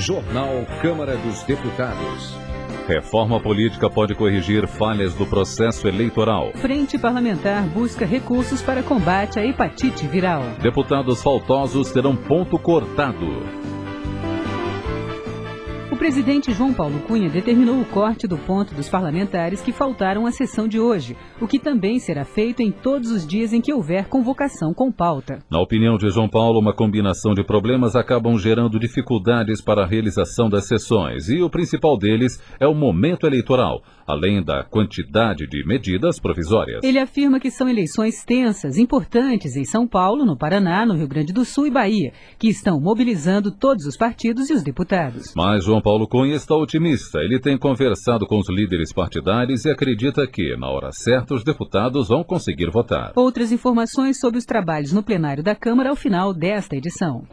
Jornal Câmara dos Deputados. Reforma política pode corrigir falhas do processo eleitoral. Frente Parlamentar busca recursos para combate à hepatite viral. Deputados faltosos terão ponto cortado. O presidente João Paulo Cunha determinou o corte do ponto dos parlamentares que faltaram à sessão de hoje, o que também será feito em todos os dias em que houver convocação com pauta. Na opinião de João Paulo, uma combinação de problemas acabam gerando dificuldades para a realização das sessões, e o principal deles é o momento eleitoral, além da quantidade de medidas provisórias. Ele afirma que são eleições tensas, importantes em São Paulo, no Paraná, no Rio Grande do Sul e Bahia, que estão mobilizando todos os partidos e os deputados. Mas João Paulo Cunha está otimista. Ele tem conversado com os líderes partidários e acredita que, na hora certa, os deputados vão conseguir votar. Outras informações sobre os trabalhos no plenário da Câmara ao final desta edição.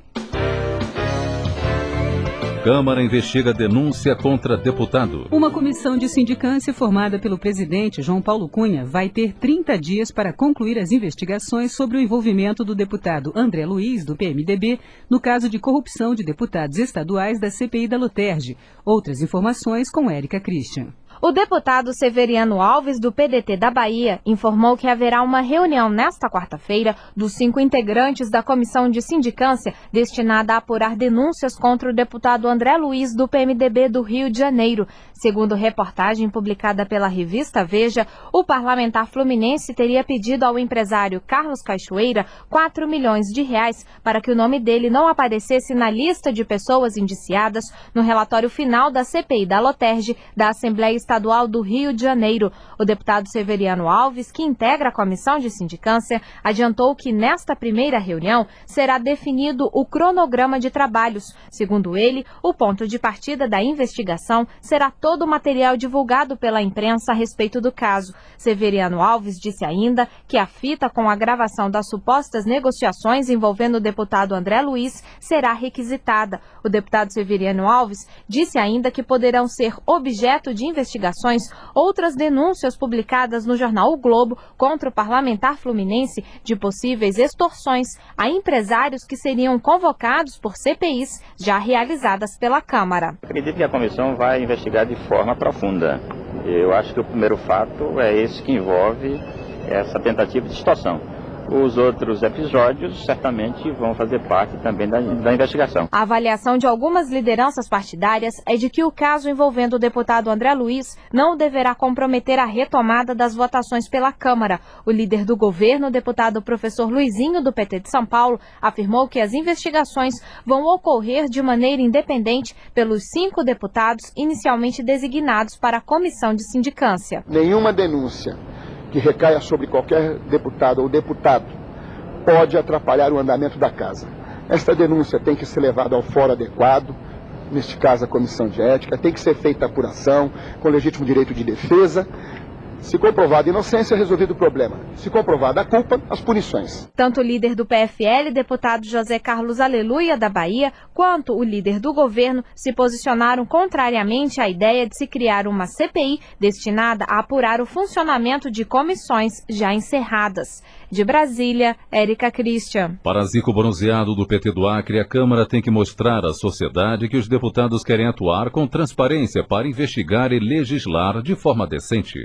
Câmara investiga denúncia contra deputado. Uma comissão de sindicância formada pelo presidente João Paulo Cunha vai ter 30 dias para concluir as investigações sobre o envolvimento do deputado André Luiz, do PMDB, no caso de corrupção de deputados estaduais da CPI da Loterge. Outras informações com Érica Christian. O deputado Severiano Alves, do PDT da Bahia, informou que haverá uma reunião nesta quarta-feira dos 5 integrantes da comissão de sindicância destinada a apurar denúncias contra o deputado André Luiz, do PMDB do Rio de Janeiro. Segundo reportagem publicada pela revista Veja, o parlamentar fluminense teria pedido ao empresário Carlos Cachoeira 4 milhões de reais para que o nome dele não aparecesse na lista de pessoas indiciadas no relatório final da CPI da Loterge da Assembleia Estadual do Rio de Janeiro. O deputado Severiano Alves, que integra a comissão de sindicância, adiantou que nesta primeira reunião será definido o cronograma de trabalhos. Segundo ele, o ponto de partida da investigação será todo o material divulgado pela imprensa a respeito do caso. Severiano Alves disse ainda que a fita com a gravação das supostas negociações envolvendo o deputado André Luiz será requisitada. O deputado Severiano Alves disse ainda que poderão ser objeto de investigações outras denúncias publicadas no jornal O Globo contra o parlamentar fluminense de possíveis extorsões a empresários que seriam convocados por CPIs já realizadas pela Câmara. Acredito que a comissão vai investigar de forma profunda. Eu acho que o primeiro fato é esse que envolve essa tentativa de extorsão. Os outros episódios certamente vão fazer parte também da investigação. A avaliação de algumas lideranças partidárias é de que o caso envolvendo o deputado André Luiz não deverá comprometer a retomada das votações pela Câmara. O líder do governo, o deputado professor Luizinho, do PT de São Paulo, afirmou que as investigações vão ocorrer de maneira independente pelos 5 deputados inicialmente designados para a comissão de sindicância. Nenhuma denúncia que recaia sobre qualquer deputado ou deputado pode atrapalhar o andamento da casa. Esta denúncia tem que ser levada ao fórum adequado, neste caso a comissão de ética, tem que ser feita a apuração com legítimo direito de defesa. Se comprovada a inocência, resolvido o problema. Se comprovada a culpa, as punições. Tanto o líder do PFL, deputado José Carlos Aleluia, da Bahia, quanto o líder do governo se posicionaram contrariamente à ideia de se criar uma CPI destinada a apurar o funcionamento de comissões já encerradas. De Brasília, Érica Christian. Para Zico Bronzeado, do PT do Acre, a Câmara tem que mostrar à sociedade que os deputados querem atuar com transparência para investigar e legislar de forma decente.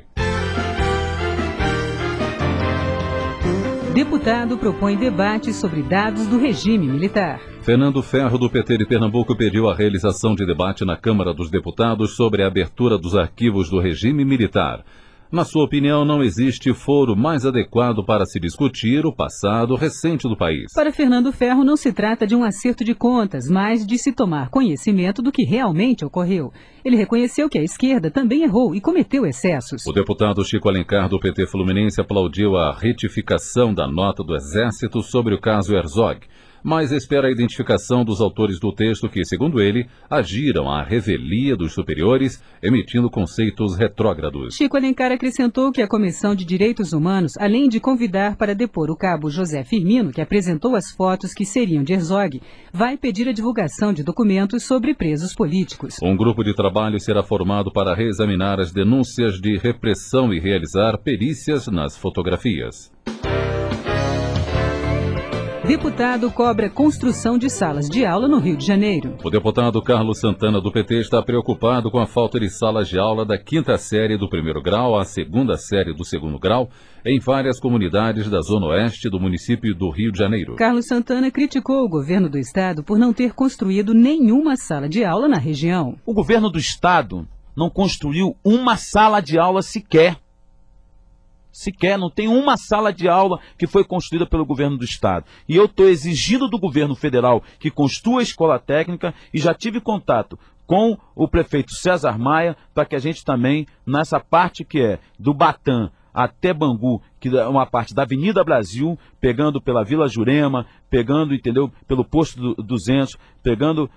Deputado propõe debate sobre dados do regime militar. Fernando Ferro, do PT de Pernambuco, pediu a realização de debate na Câmara dos Deputados sobre a abertura dos arquivos do regime militar. Na sua opinião, não existe foro mais adequado para se discutir o passado recente do país. Para Fernando Ferro, não se trata de um acerto de contas, mas de se tomar conhecimento do que realmente ocorreu. Ele reconheceu que a esquerda também errou e cometeu excessos. O deputado Chico Alencar, do PT Fluminense, aplaudiu a retificação da nota do Exército sobre o caso Herzog, mas espera a identificação dos autores do texto que, segundo ele, agiram à revelia dos superiores, emitindo conceitos retrógrados. Chico Alencar acrescentou que a Comissão de Direitos Humanos, além de convidar para depor o cabo José Firmino, que apresentou as fotos que seriam de Herzog, vai pedir a divulgação de documentos sobre presos políticos. Um grupo de trabalho será formado para reexaminar as denúncias de repressão e realizar perícias nas fotografias. Deputado cobra construção de salas de aula no Rio de Janeiro. O deputado Carlos Santana, do PT, está preocupado com a falta de salas de aula da 5ª série do 1º grau à 2ª série do 2º grau em várias comunidades da zona oeste do município do Rio de Janeiro. Carlos Santana criticou o governo do estado por não ter construído nenhuma sala de aula na região. O governo do estado não construiu uma sala de aula sequer. Não tem uma sala de aula que foi construída pelo governo do estado. E eu estou exigindo do governo federal que construa a escola técnica e já tive contato com o prefeito César Maia para que a gente também, nessa parte que é do Batã até Bangu, que é uma parte da Avenida Brasil, pegando pela Vila Jurema, pegando, entendeu, pelo posto 200, pegando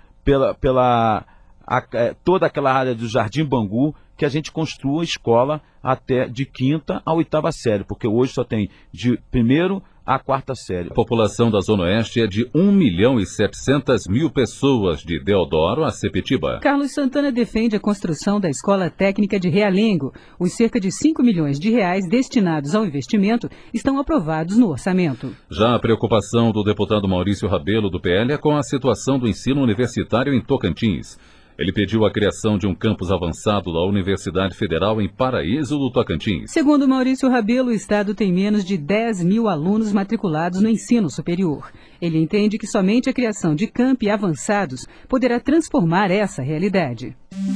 toda aquela área do Jardim Bangu, que a gente construa escola até de 5ª a 8ª série, porque hoje só tem de 1º a 4ª série. A população da Zona Oeste é de 1.700.000 pessoas, de Deodoro a Sepetiba. Carlos Santana defende a construção da Escola Técnica de Realengo. Os cerca de 5 milhões de reais destinados ao investimento estão aprovados no orçamento. Já a preocupação do deputado Maurício Rabelo, do PL, é com a situação do ensino universitário em Tocantins. Ele pediu a criação de um campus avançado da Universidade Federal em Paraíso do Tocantins. Segundo Maurício Rabelo, o estado tem menos de 10 mil alunos matriculados no ensino superior. Ele entende que somente a criação de campi avançados poderá transformar essa realidade.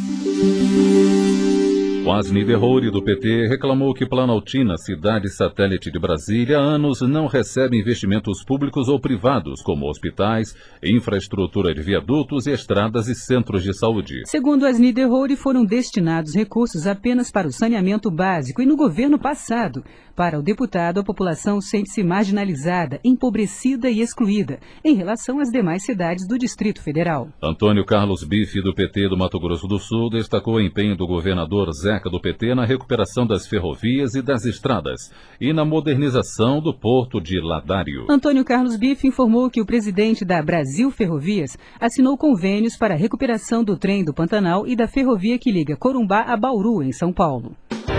Wasni Derrori, do PT, reclamou que Planaltina, cidade satélite de Brasília, há anos não recebe investimentos públicos ou privados, como hospitais, infraestrutura de viadutos, estradas e centros de saúde. Segundo Wasni Derrori, foram destinados recursos apenas para o saneamento básico e no governo passado. Para o deputado, a população sente-se marginalizada, empobrecida e excluída em relação às demais cidades do Distrito Federal. Antônio Carlos Bife, do PT do Mato Grosso do Sul, destacou o empenho do governador Zeca, do PT, na recuperação das ferrovias e das estradas e na modernização do porto de Ladário. Antônio Carlos Bife informou que o presidente da Brasil Ferrovias assinou convênios para a recuperação do trem do Pantanal e da ferrovia que liga Corumbá a Bauru, em São Paulo.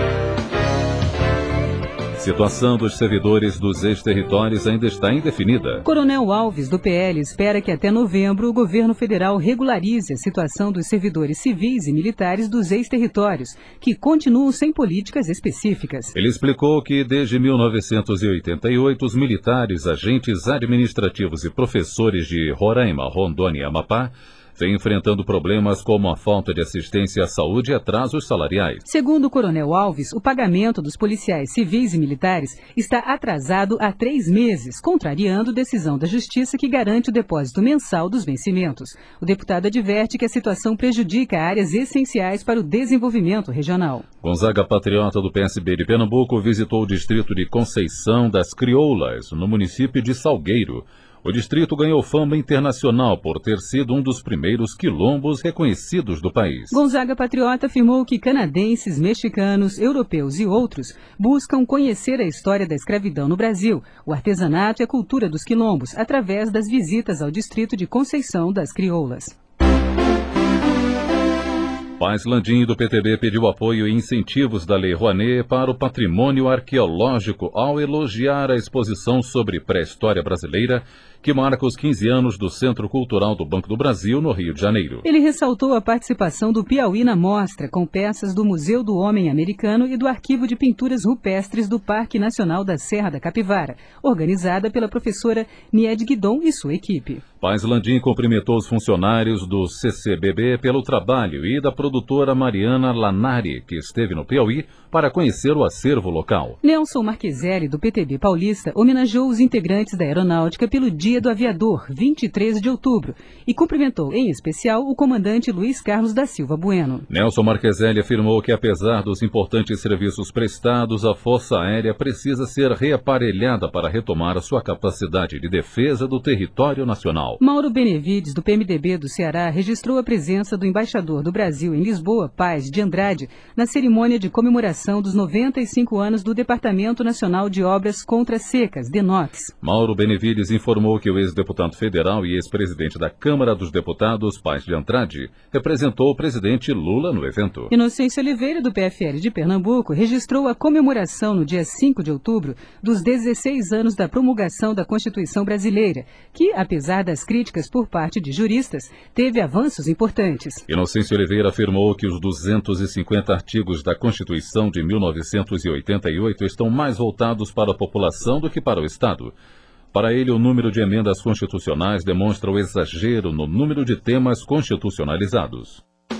Situação dos servidores dos ex-territórios ainda está indefinida. Coronel Alves, do PL, espera que até novembro o governo federal regularize a situação dos servidores civis e militares dos ex-territórios, que continuam sem políticas específicas. Ele explicou que desde 1988 os militares, agentes administrativos e professores de Roraima, Rondônia e Amapá vem enfrentando problemas como a falta de assistência à saúde e atrasos salariais. Segundo o Coronel Alves, o pagamento dos policiais civis e militares está atrasado há 3 meses, contrariando decisão da Justiça que garante o depósito mensal dos vencimentos. O deputado adverte que a situação prejudica áreas essenciais para o desenvolvimento regional. Gonzaga Patriota, do PSB de Pernambuco, visitou o distrito de Conceição das Crioulas, no município de Salgueiro. O distrito ganhou fama internacional por ter sido um dos primeiros quilombos reconhecidos do país. Gonzaga Patriota afirmou que canadenses, mexicanos, europeus e outros buscam conhecer a história da escravidão no Brasil, o artesanato e a cultura dos quilombos, através das visitas ao distrito de Conceição das Crioulas. Paz Landim, do PTB, pediu apoio e incentivos da Lei Rouanet para o patrimônio arqueológico ao elogiar a exposição sobre pré-história brasileira, que marca os 15 anos do Centro Cultural do Banco do Brasil, no Rio de Janeiro. Ele ressaltou a participação do Piauí na mostra, com peças do Museu do Homem Americano e do Arquivo de Pinturas Rupestres do Parque Nacional da Serra da Capivara, organizada pela professora Nied Guidon e sua equipe. Paz Landim cumprimentou os funcionários do CCBB pelo trabalho e da produtora Mariana Lanari, que esteve no Piauí para conhecer o acervo local. Nelson Marqueselli, do PTB paulista, homenageou os integrantes da Aeronáutica pelo Dia do Aviador, 23 de outubro, e cumprimentou, em especial, o comandante Luiz Carlos da Silva Bueno. Nelson Marqueselli afirmou que, apesar dos importantes serviços prestados, a Força Aérea precisa ser reaparelhada para retomar a sua capacidade de defesa do território nacional. Mauro Benevides, do PMDB do Ceará, registrou a presença do embaixador do Brasil Brasil, em Lisboa, Paz de Andrade, na cerimônia de comemoração dos 95 anos do Departamento Nacional de Obras Contra Secas, DENOX. Mauro Benevides informou que o ex-deputado federal e ex-presidente da Câmara dos Deputados, Paz de Andrade, representou o presidente Lula no evento. Inocêncio Oliveira, do PFL de Pernambuco, registrou a comemoração no dia 5 de outubro dos 16 anos da promulgação da Constituição Brasileira, que, apesar das críticas por parte de juristas, teve avanços importantes. Inocêncio Oliveira afirmou que os 250 artigos da Constituição de 1988 estão mais voltados para a população do que para o Estado. Para ele, o número de emendas constitucionais demonstra o exagero no número de temas constitucionalizados.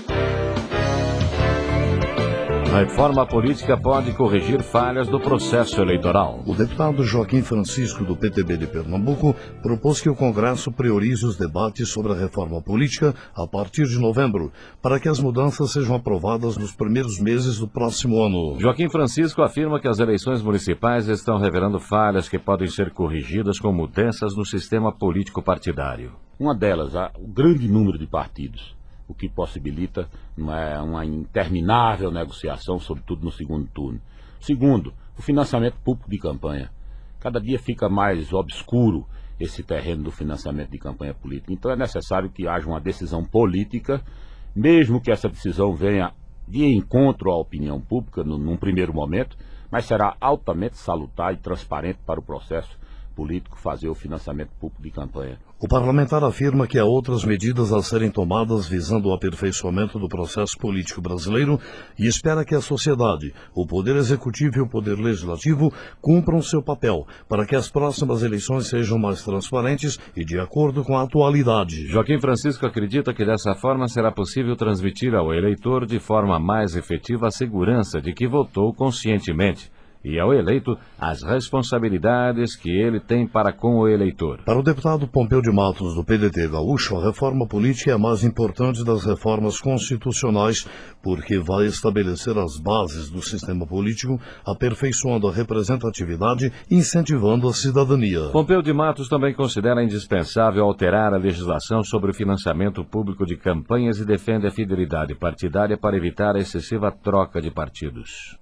A reforma política pode corrigir falhas do processo eleitoral. O deputado Joaquim Francisco, do PTB de Pernambuco, propôs que o Congresso priorize os debates sobre a reforma política a partir de novembro, para que as mudanças sejam aprovadas nos primeiros meses do próximo ano. Joaquim Francisco afirma que as eleições municipais estão revelando falhas que podem ser corrigidas com mudanças no sistema político partidário. Uma delas, o grande número de partidos, o que possibilita uma interminável negociação, sobretudo no segundo turno. Segundo, o financiamento público de campanha. Cada dia fica mais obscuro esse terreno do financiamento de campanha política. Então é necessário que haja uma decisão política, mesmo que essa decisão venha de encontro à opinião pública num primeiro momento, mas será altamente salutar e transparente para o processo político fazer o financiamento público de campanha. O parlamentar afirma que há outras medidas a serem tomadas visando o aperfeiçoamento do processo político brasileiro e espera que a sociedade, o Poder Executivo e o Poder Legislativo cumpram seu papel para que as próximas eleições sejam mais transparentes e de acordo com a atualidade. Joaquim Francisco acredita que dessa forma será possível transmitir ao eleitor de forma mais efetiva a segurança de que votou conscientemente e ao eleito as responsabilidades que ele tem para com o eleitor. Para o deputado Pompeu de Matos, do PDT gaúcho, a reforma política é a mais importante das reformas constitucionais, porque vai estabelecer as bases do sistema político, aperfeiçoando a representatividade e incentivando a cidadania. Pompeu de Matos também considera indispensável alterar a legislação sobre o financiamento público de campanhas e defende a fidelidade partidária para evitar a excessiva troca de partidos.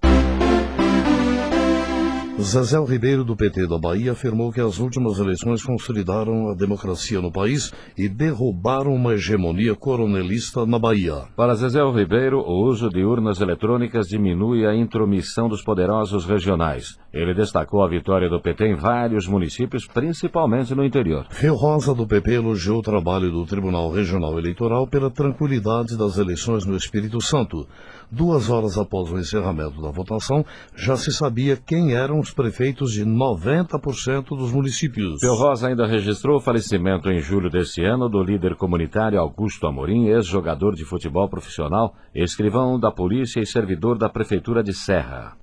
Zezé Ribeiro, do PT da Bahia, afirmou que as últimas eleições consolidaram a democracia no país e derrubaram uma hegemonia coronelista na Bahia. Para Zezé Ribeiro, o uso de urnas eletrônicas diminui a intromissão dos poderosos regionais. Ele destacou a vitória do PT em vários municípios, principalmente no interior. Rio Rosa, do PP, elogiou o trabalho do Tribunal Regional Eleitoral pela tranquilidade das eleições no Espírito Santo. 2 horas após o encerramento da votação, já se sabia quem eram os prefeitos de 90% dos municípios. Rio Rosa ainda registrou o falecimento em julho deste ano do líder comunitário Augusto Amorim, ex-jogador de futebol profissional, escrivão da polícia e servidor da Prefeitura de Serra.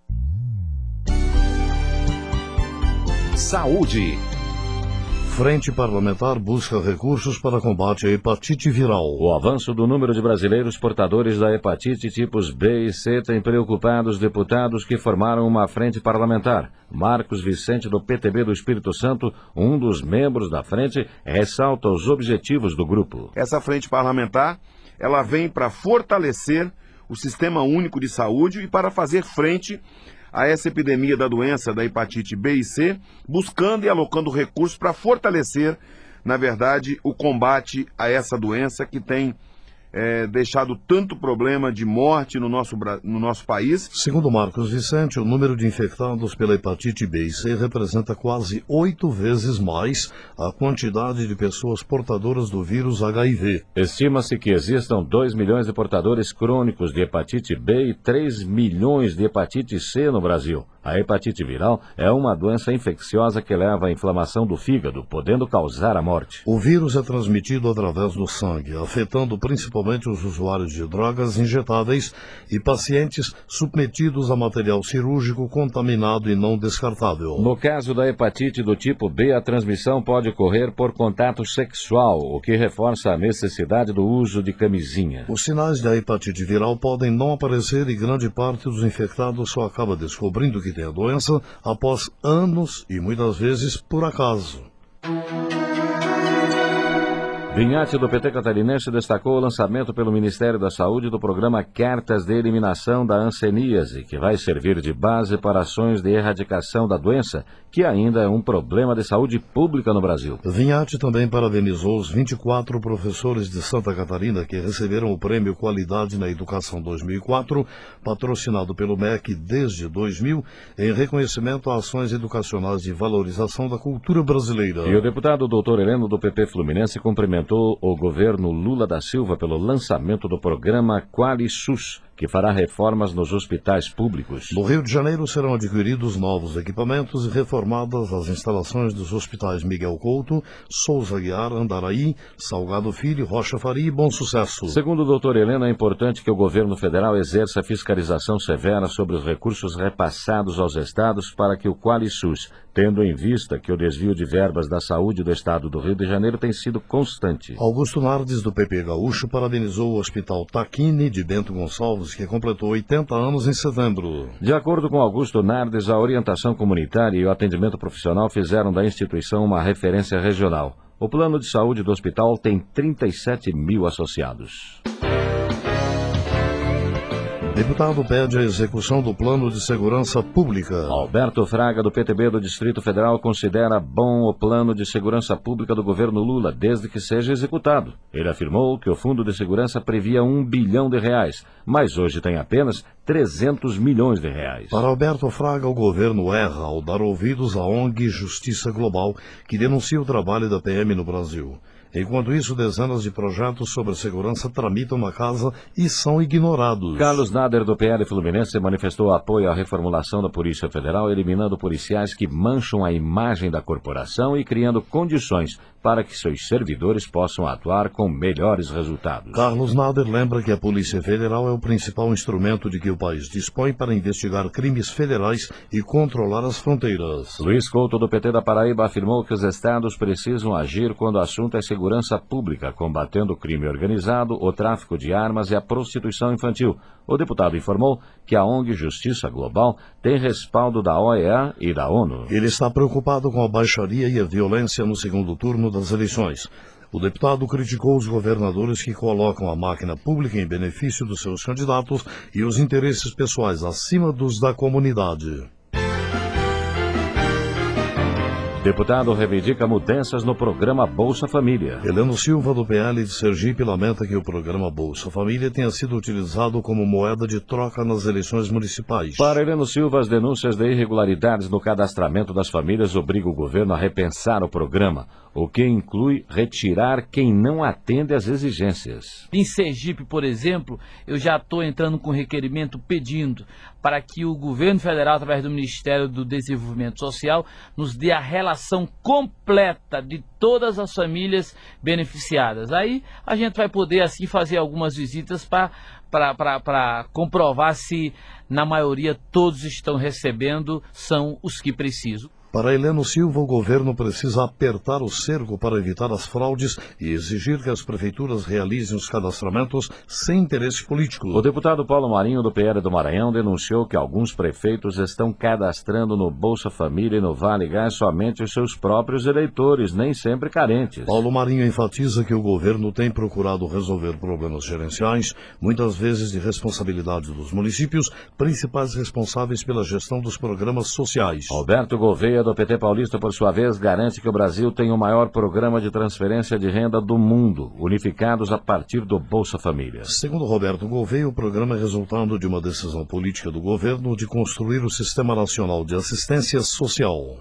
Saúde. Frente Parlamentar busca recursos para combate à hepatite viral. O avanço do número de brasileiros portadores da hepatite tipos B e C tem preocupado os deputados que formaram uma frente parlamentar. Marcos Vicente, do PTB do Espírito Santo, um dos membros da frente, ressalta os objetivos do grupo. Essa frente parlamentar, ela vem para fortalecer o Sistema Único de Saúde e para fazer frente a essa epidemia da doença da hepatite B e C, buscando e alocando recursos para fortalecer, na verdade, o combate a essa doença que tem deixado tanto problema de morte no nosso país. Segundo Marcos Vicente, o número de infectados pela hepatite B e C representa quase 8 vezes mais a quantidade de pessoas portadoras do vírus HIV. Estima-se que existam 2 milhões de portadores crônicos de hepatite B e 3 milhões de hepatite C no Brasil. A hepatite viral é uma doença infecciosa que leva à inflamação do fígado, podendo causar a morte. O vírus é transmitido através do sangue, afetando principalmente os usuários de drogas injetáveis e pacientes submetidos a material cirúrgico contaminado e não descartável. No caso da hepatite do tipo B, a transmissão pode ocorrer por contato sexual, o que reforça a necessidade do uso de camisinha. Os sinais da hepatite viral podem não aparecer e grande parte dos infectados só acaba descobrindo que tem a doença após anos e muitas vezes por acaso. Vinhate do PT catarinense destacou o lançamento pelo Ministério da Saúde do programa Cartas de Eliminação da Hanseníase, que vai servir de base para ações de erradicação da doença, que ainda é um problema de saúde pública no Brasil. Vinhate também parabenizou os 24 professores de Santa Catarina que receberam o Prêmio Qualidade na Educação 2004, patrocinado pelo MEC desde 2000, em reconhecimento a ações educacionais de valorização da cultura brasileira. E o deputado Dr. Heleno do PP Fluminense cumprimentou o governo Lula da Silva pelo lançamento do programa QualiSUS, que fará reformas nos hospitais públicos. No Rio de Janeiro serão adquiridos novos equipamentos e reformadas as instalações dos hospitais Miguel Couto, Souza Aguiar, Andaraí, Salgado Filho, Rocha Faria e Bom Sucesso. Segundo o Dr. Heleno, é importante que o governo federal exerça fiscalização severa sobre os recursos repassados aos estados para que o QualiSUS, tendo em vista que o desvio de verbas da saúde do estado do Rio de Janeiro tem sido constante. Augusto Nardes, do PP Gaúcho, parabenizou o Hospital Taquini de Bento Gonçalves, que completou 80 anos em setembro. De acordo com Augusto Nardes, a orientação comunitária e o atendimento profissional fizeram da instituição uma referência regional. O plano de saúde do hospital tem 37 mil associados. Deputado pede a execução do Plano de Segurança Pública. Alberto Fraga, do PTB do Distrito Federal, considera bom o Plano de Segurança Pública do governo Lula, desde que seja executado. Ele afirmou que o Fundo de Segurança previa R$1 bilhão, mas hoje tem apenas 300 milhões de reais. Para Alberto Fraga, o governo erra ao dar ouvidos à ONG Justiça Global, que denuncia o trabalho da PM no Brasil. Enquanto isso, dezenas de projetos sobre segurança tramitam na casa e são ignorados. Carlos Nader, do PL Fluminense, manifestou apoio à reformulação da Polícia Federal, eliminando policiais que mancham a imagem da corporação e criando condições para que seus servidores possam atuar com melhores resultados. Carlos Nader lembra que a Polícia Federal é o principal instrumento de que o país dispõe para investigar crimes federais e controlar as fronteiras. Luiz Couto, do PT da Paraíba, afirmou que os estados precisam agir quando o assunto é segurança pública, combatendo o crime organizado, o tráfico de armas e a prostituição infantil. O deputado informou que a ONG Justiça Global tem respaldo da OEA e da ONU. Ele está preocupado com a baixaria e a violência no segundo turno das eleições. O deputado criticou os governadores que colocam a máquina pública em benefício dos seus candidatos e os interesses pessoais acima dos da comunidade. Deputado reivindica mudanças no programa Bolsa Família. Heleno Silva, do PL de Sergipe, lamenta que o programa Bolsa Família tenha sido utilizado como moeda de troca nas eleições municipais. Para Heleno Silva, as denúncias de irregularidades no cadastramento das famílias obrigam o governo a repensar o programa, o que inclui retirar quem não atende às exigências. Em Sergipe, por exemplo, eu já estou entrando com requerimento pedindo para que o governo federal, através do Ministério do Desenvolvimento Social, nos dê a relação completa de todas as famílias beneficiadas. Aí a gente vai poder assim fazer algumas visitas para comprovar se na maioria todos estão recebendo, são os que precisam. Para Heleno Silva, o governo precisa apertar o cerco para evitar as fraudes e exigir que as prefeituras realizem os cadastramentos sem interesse político. O deputado Paulo Marinho, do PL do Maranhão, denunciou que alguns prefeitos estão cadastrando no Bolsa Família e no Vale Gás somente os seus próprios eleitores, nem sempre carentes. Paulo Marinho enfatiza que o governo tem procurado resolver problemas gerenciais, muitas vezes de responsabilidade dos municípios, principais responsáveis pela gestão dos programas sociais. Alberto Gouveia, do PT paulista, por sua vez, garante que o Brasil tem o maior programa de transferência de renda do mundo, unificados a partir do Bolsa Família. Segundo Roberto Gouveia, o programa é resultado de uma decisão política do governo de construir o Sistema Nacional de Assistência Social.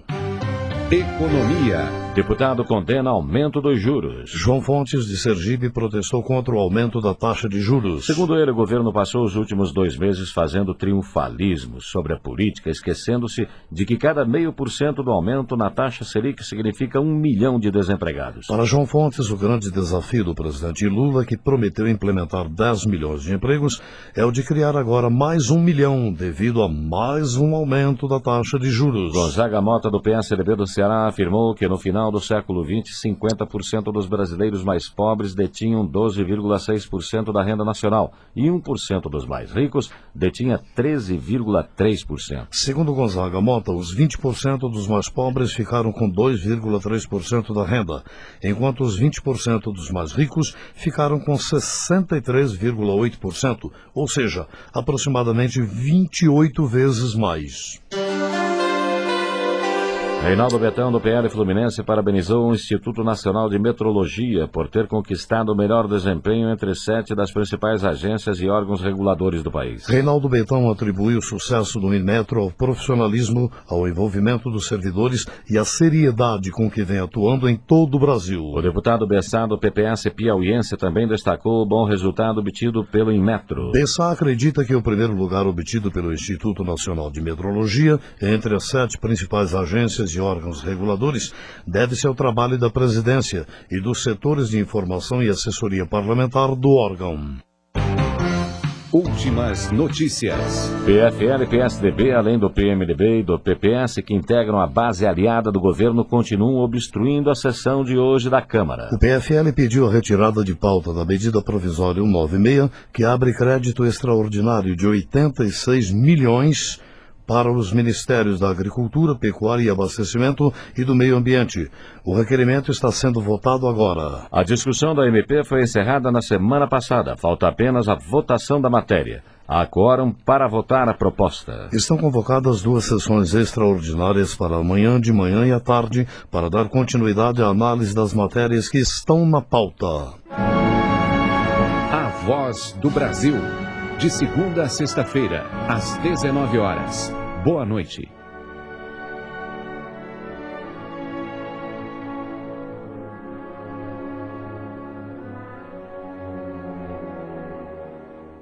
Economia. Deputado condena aumento dos juros. João Fontes, de Sergipe, protestou contra o aumento da taxa de juros. Segundo ele, o governo passou os últimos 2 meses fazendo triunfalismo sobre a política, esquecendo-se de que cada 0,5% do aumento na taxa Selic significa 1 milhão de desempregados. Para João Fontes, o grande desafio do presidente Lula, que prometeu implementar 10 milhões de empregos, é o de criar agora mais 1 milhão, devido a mais um aumento da taxa de juros. Gonzaga Mota, do PSDB do Ceará afirmou que no final do século XX, 50% dos brasileiros mais pobres detinham 12,6% da renda nacional e 1% dos mais ricos detinha 13,3%. Segundo Gonzaga Mota, os 20% dos mais pobres ficaram com 2,3% da renda, enquanto os 20% dos mais ricos ficaram com 63,8%, ou seja, aproximadamente 28 vezes mais. Reinaldo Betão, do PL Fluminense, parabenizou o Instituto Nacional de Metrologia por ter conquistado o melhor desempenho entre 7 das principais agências e órgãos reguladores do país. Reinaldo Betão atribuiu o sucesso do Inmetro ao profissionalismo, ao envolvimento dos servidores e à seriedade com que vem atuando em todo o Brasil. O deputado Bessá, do PPS piauiense, também destacou o bom resultado obtido pelo Inmetro. Bessá acredita que o primeiro lugar obtido pelo Instituto Nacional de Metrologia, entre as 7 principais agências e órgãos reguladores, deve-se ao trabalho da presidência e dos setores de informação e assessoria parlamentar do órgão. Últimas notícias. PFL e PSDB, além do PMDB e do PPS, que integram a base aliada do governo, continuam obstruindo a sessão de hoje da Câmara. O PFL pediu a retirada de pauta da medida provisória 196, que abre crédito extraordinário de 86 milhões para os Ministérios da Agricultura, Pecuária e Abastecimento e do Meio Ambiente. O requerimento está sendo votado agora. A discussão da MP foi encerrada na semana passada. Falta apenas a votação da matéria. Há quórum para votar a proposta. Estão convocadas 2 sessões extraordinárias para amanhã, de manhã e à tarde, para dar continuidade à análise das matérias que estão na pauta. A Voz do Brasil. De segunda a sexta-feira, às 19 horas. Boa noite.